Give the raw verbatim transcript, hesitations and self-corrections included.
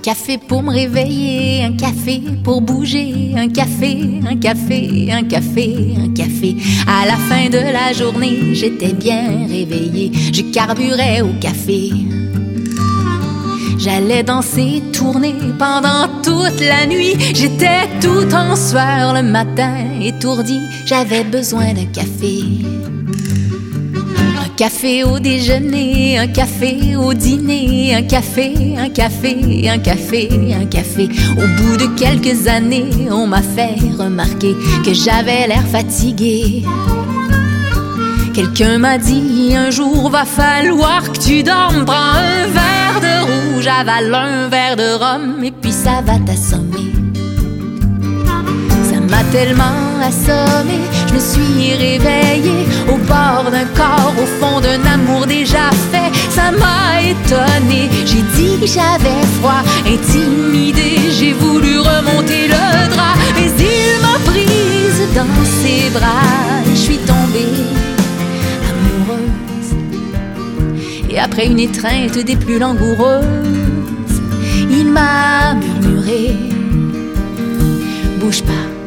café pour me réveiller, un café pour bouger, un café, un café, un café, un café. À la fin de la journée, j'étais bien réveillée, je carburais au café. J'allais danser, tourner pendant toute la nuit. J'étais tout en sueur le matin, étourdi, j'avais besoin d'un café. Un café au déjeuner, un café au dîner, un café, un café, un café, un café. Au bout de quelques années, on m'a fait remarquer que j'avais l'air fatigué. Quelqu'un m'a dit un jour va falloir que tu dormes. Prends un verre de rouge, avale un verre de rhum et puis ça va t'assommer. Ça m'a tellement assommé, je me suis réveillée au bord d'un corps, au fond d'un amour déjà fait. Ça m'a étonnée, j'ai dit que j'avais froid, intimidée, j'ai voulu remonter le drap, mais il m'a prise dans ses bras et je suis tombée amoureuse. Et après une étreinte des plus langoureuses, il m'a murmuré: bouge pas,